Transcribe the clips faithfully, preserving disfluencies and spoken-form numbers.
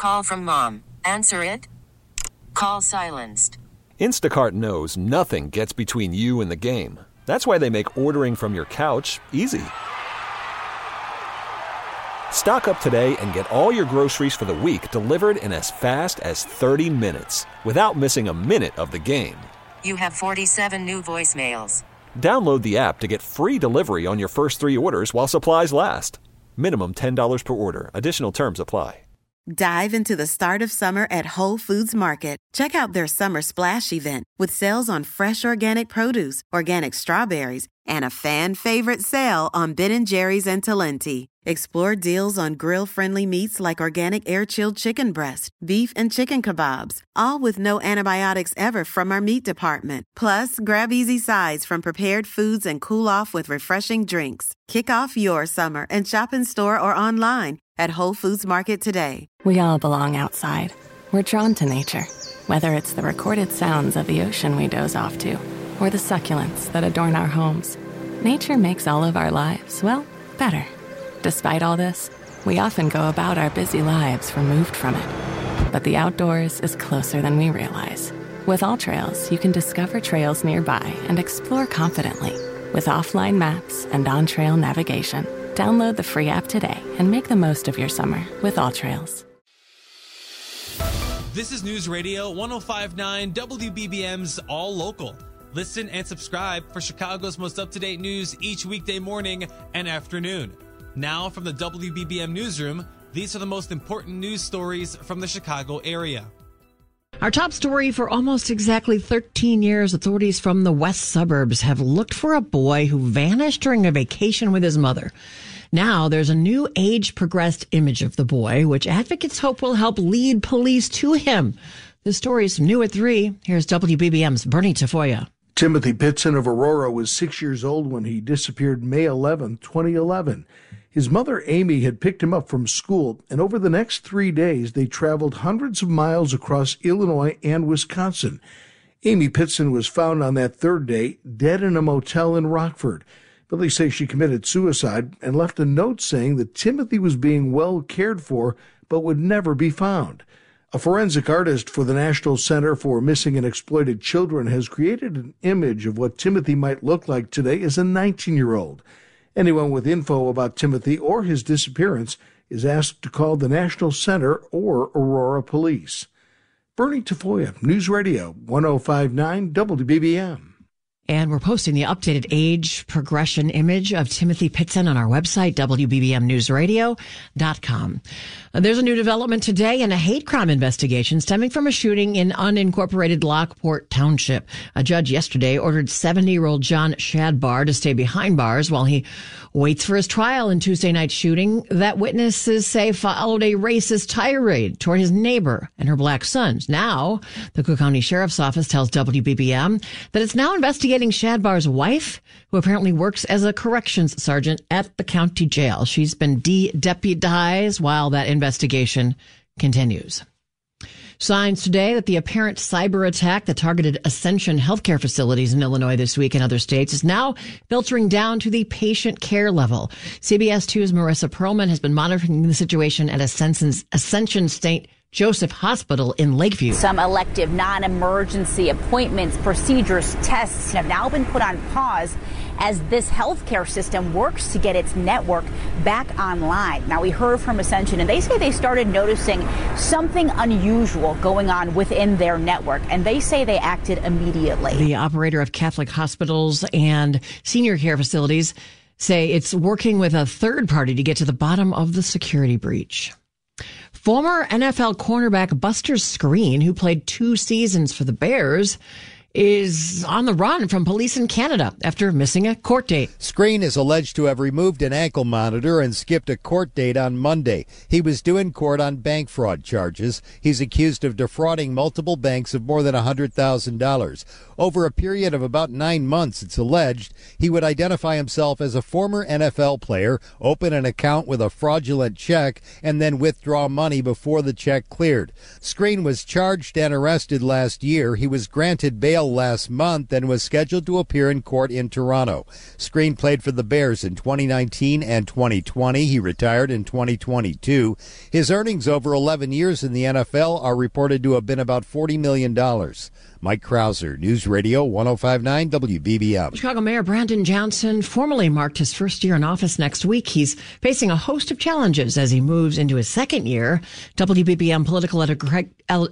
call from mom. Answer it. Call silenced. Instacart knows nothing gets between you and the game. That's why they make ordering from your couch easy. Stock up today and get all your groceries for the week delivered in as fast as thirty minutes without missing a minute of the game. You have forty-seven new voicemails. Download the app to get free delivery on your first three orders while supplies last. Minimum ten dollars per order. Additional terms apply. Dive into the start of summer at Whole Foods Market. Check out their Summer Splash event with sales on fresh organic produce, organic strawberries, and a fan-favorite sale on Ben and Jerry's and Talenti. Explore deals on grill-friendly meats like organic air-chilled chicken breast, beef and chicken kebabs, all with no antibiotics ever from our meat department. Plus, grab easy sides from prepared foods and cool off with refreshing drinks. Kick off your summer and shop in store or online at Whole Foods Market today. We all belong outside. We're drawn to nature, whether it's the recorded sounds of the ocean we doze off to, or the succulents that adorn our homes. Nature makes all of our lives, well, better. Despite all this, we often go about our busy lives removed from it. But the outdoors is closer than we realize. With AllTrails, you can discover trails nearby and explore confidently. With offline maps and on-trail navigation, download the free app today and make the most of your summer with AllTrails. This is News Radio one oh five point nine W B B M's All Local. Listen and subscribe for Chicago's most up-to-date news each weekday morning and afternoon. Now from the W B B M Newsroom, these are the most important news stories from the Chicago area. Our top story: for almost exactly thirteen years, authorities from the west suburbs have looked for a boy who vanished during a vacation with his mother. Now there's a new age-progressed image of the boy, which advocates hope will help lead police to him. The story's new at three. Here's W B B M's Bernie Tafoya. Timothy Pitson of Aurora was six years old when he disappeared May eleventh, twenty eleven. His mother, Amy, had picked him up from school, and over the next three days, they traveled hundreds of miles across Illinois and Wisconsin. Amy Pitson was found on that third day, dead in a motel in Rockford. Police say she committed suicide and left a note saying that Timothy was being well cared for, but would never be found. A forensic artist for the National Center for Missing and Exploited Children has created an image of what Timothy might look like today as a nineteen-year-old. Anyone with info about Timothy or his disappearance is asked to call the National Center or Aurora Police. Bernie Tafoya, News Radio one oh five point nine W B B M. And we're posting the updated age progression image of Timothy Pitson on our website, W B B M news radio dot com. There's a new development today in a hate crime investigation stemming from a shooting in unincorporated Lockport Township. A judge yesterday ordered seventy-year-old John Shadbar to stay behind bars while he waits for his trial in Tuesday night's shooting that witnesses say followed a racist tirade toward his neighbor and her black sons. Now, the Cook County Sheriff's Office tells W B B M that it's now investigating Shadbar's wife, who apparently works as a corrections sergeant at the county jail. She's been de-deputized while that investigation continues. Signs today that the apparent cyber attack that targeted Ascension healthcare facilities in Illinois this week and other states is now filtering down to the patient care level. C B S two's Marissa Perlman has been monitoring the situation at Ascension's Ascension State Joseph Hospital in Lakeview. Some elective non-emergency appointments, procedures, tests have now been put on pause as this healthcare system works to get its network back online. Now, we heard from Ascension, and they say they started noticing something unusual going on within their network, and they say they acted immediately. The operator of Catholic hospitals and senior care facilities say it's working with a third party to get to the bottom of the security breach. Former N F L cornerback Buster Skrine, who played two seasons for the Bears, is on the run from police in Canada after missing a court date. Skrine is alleged to have removed an ankle monitor and skipped a court date on Monday. He was due in court on bank fraud charges. He's accused of defrauding multiple banks of more than one hundred thousand dollars. Over a period of about nine months, it's alleged, he would identify himself as a former N F L player, open an account with a fraudulent check, and then withdraw money before the check cleared. Skrine was charged and arrested last year. He was granted bail bail last month and was scheduled to appear in court in Toronto. Screen played for the Bears in twenty nineteen and twenty twenty. He retired in twenty twenty-two. His earnings over eleven years in the N F L are reported to have been about forty million dollars. Mike Krauser, News Radio one oh five point nine W B B M. Chicago Mayor Brandon Johnson formally marked his first year in office next week. He's facing a host of challenges as he moves into his second year. W B B M political editor Craig L.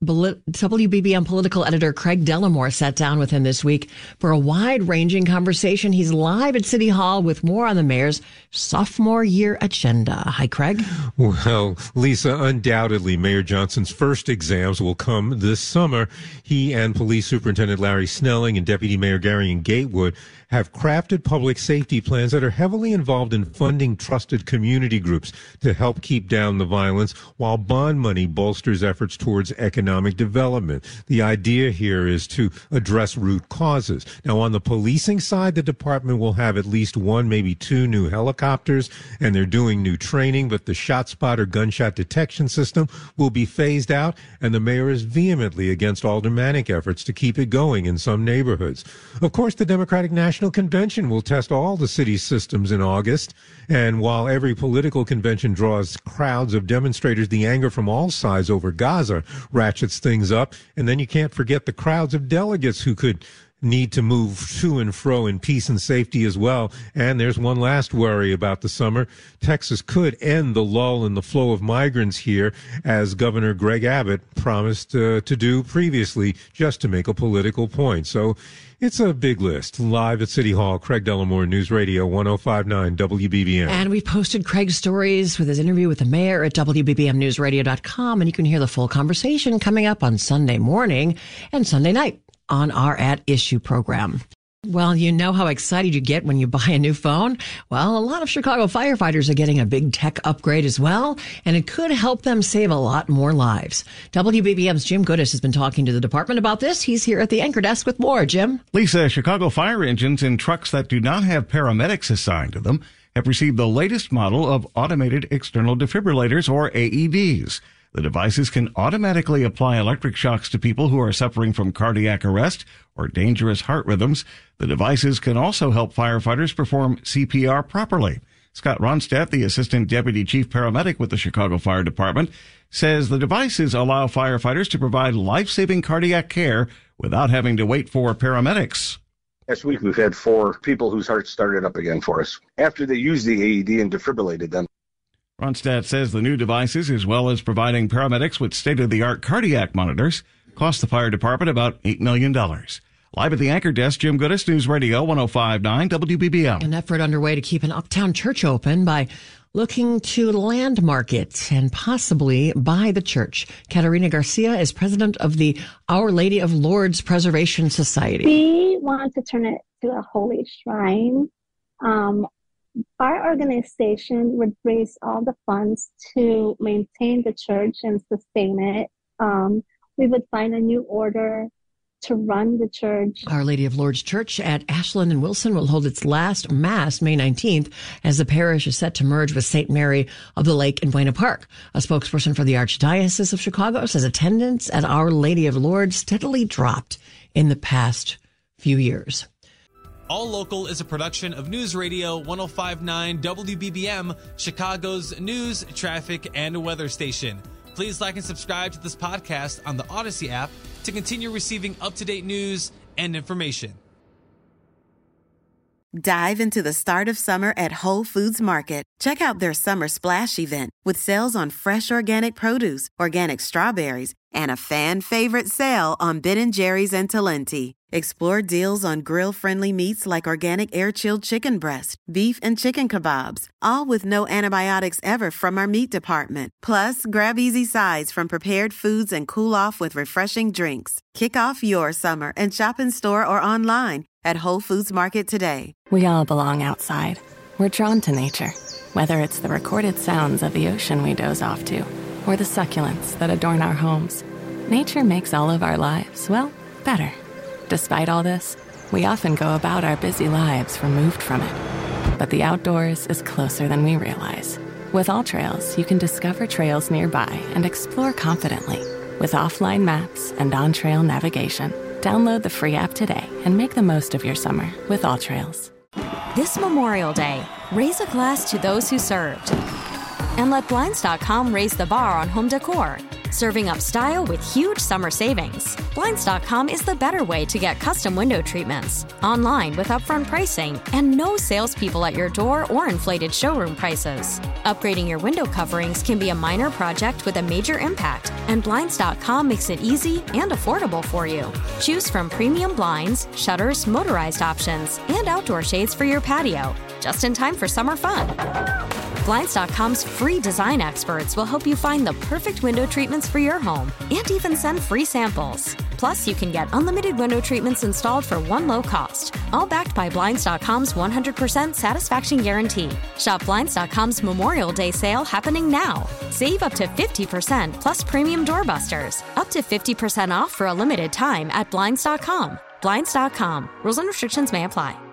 W B B M political editor Craig Dellamore sat down with him this week for a wide-ranging conversation. He's live at City Hall with more on the mayor's sophomore year agenda. Hi, Craig. Well, Lisa, undoubtedly, Mayor Johnson's first exams will come this summer. He and Police Superintendent Larry Snelling and Deputy Mayor Garion Gatewood have crafted public safety plans that are heavily involved in funding trusted community groups to help keep down the violence, while bond money bolsters efforts towards economic development. The idea here is to address root causes. Now, on the policing side, the department will have at least one, maybe two new helicopters, and they're doing new training, but the ShotSpotter gunshot detection system will be phased out, and the mayor is vehemently against aldermanic efforts to keep it going in some neighborhoods. Of course, the Democratic National Convention will test all the city's systems in August, and while every political convention draws crowds of demonstrators, the anger from all sides over Gaza ratchets things up, and then you can't forget the crowds of delegates who could need to move to and fro in peace and safety as well. And there's one last worry about the summer. Texas could end the lull in the flow of migrants here, as Governor Greg Abbott promised uh, to do previously, just to make a political point. So it's a big list. Live at City Hall, Craig Dellamore, News Radio one oh five point nine W B B M. And we posted Craig's stories with his interview with the mayor at W B B M news radio dot com, and you can hear the full conversation coming up on Sunday morning and Sunday night on our At Issue program. Well, you know how excited you get when you buy a new phone? Well, a lot of Chicago firefighters are getting a big tech upgrade as well, and it could help them save a lot more lives. W B B M's Jim Goodis has been talking to the department about this. He's here at the anchor desk with more. Jim? Lisa, Chicago fire engines and trucks that do not have paramedics assigned to them have received the latest model of automated external defibrillators, or A E Ds. The devices can automatically apply electric shocks to people who are suffering from cardiac arrest or dangerous heart rhythms. The devices can also help firefighters perform C P R properly. Scott Ronstadt, the Assistant Deputy Chief Paramedic with the Chicago Fire Department, says the devices allow firefighters to provide life-saving cardiac care without having to wait for paramedics. Last week, we've had four people whose hearts started up again for us after they used the A E D and defibrillated them. Ronstadt says the new devices, as well as providing paramedics with state-of-the-art cardiac monitors, cost the fire department about eight million dollars. Live at the anchor desk, Jim Goodis, News Radio one oh five point nine W B B M. An effort underway to keep an uptown church open by looking to landmark it and possibly buy the church. Katerina Garcia is president of the Our Lady of Lourdes Preservation Society. We want to turn it to a holy shrine. Um, Our organization would raise all the funds to maintain the church and sustain it. Um, we would find a new order to run the church. Our Lady of Lourdes Church at Ashland and Wilson will hold its last Mass May nineteenth as the parish is set to merge with Saint Mary of the Lake in Buena Park. A spokesperson for the Archdiocese of Chicago says attendance at Our Lady of Lourdes steadily dropped in the past few years. All Local is a production of News Radio one oh five point nine W B B M, Chicago's news, traffic, and weather station. Please like and subscribe to this podcast on the Odyssey app to continue receiving up-to-date news and information. Dive into the start of summer at Whole Foods Market. Check out their Summer Splash event with sales on fresh organic produce, organic strawberries, and a fan-favorite sale on Ben and Jerry's and Talenti. Explore deals on grill-friendly meats like organic air-chilled chicken breast, beef, and chicken kebabs, all with no antibiotics ever from our meat department. Plus, grab easy sides from prepared foods and cool off with refreshing drinks. Kick off your summer and shop in store or online at Whole Foods Market today. We all belong outside. We're drawn to nature, whether it's the recorded sounds of the ocean we doze off to, or the succulents that adorn our homes. Nature makes all of our lives, well, better. Despite all this, we often go about our busy lives removed from it. But the outdoors is closer than we realize. With AllTrails, you can discover trails nearby and explore confidently with offline maps and on-trail navigation. Download the free app today and make the most of your summer with AllTrails. This Memorial Day, raise a glass to those who served. And let Blinds dot com raise the bar on home decor, serving up style with huge summer savings. Blinds dot com is the better way to get custom window treatments, online with upfront pricing, and no salespeople at your door or inflated showroom prices. Upgrading your window coverings can be a minor project with a major impact, and Blinds dot com makes it easy and affordable for you. Choose from premium blinds, shutters, motorized options, and outdoor shades for your patio, just in time for summer fun. Blinds dot com's free design experts will help you find the perfect window treatments for your home and even send free samples. Plus, you can get unlimited window treatments installed for one low cost, all backed by Blinds dot com's one hundred percent satisfaction guarantee. Shop Blinds dot com's Memorial Day sale happening now. Save up to fifty percent plus premium doorbusters. Up to fifty percent off for a limited time at Blinds dot com. Blinds dot com. Rules and restrictions may apply.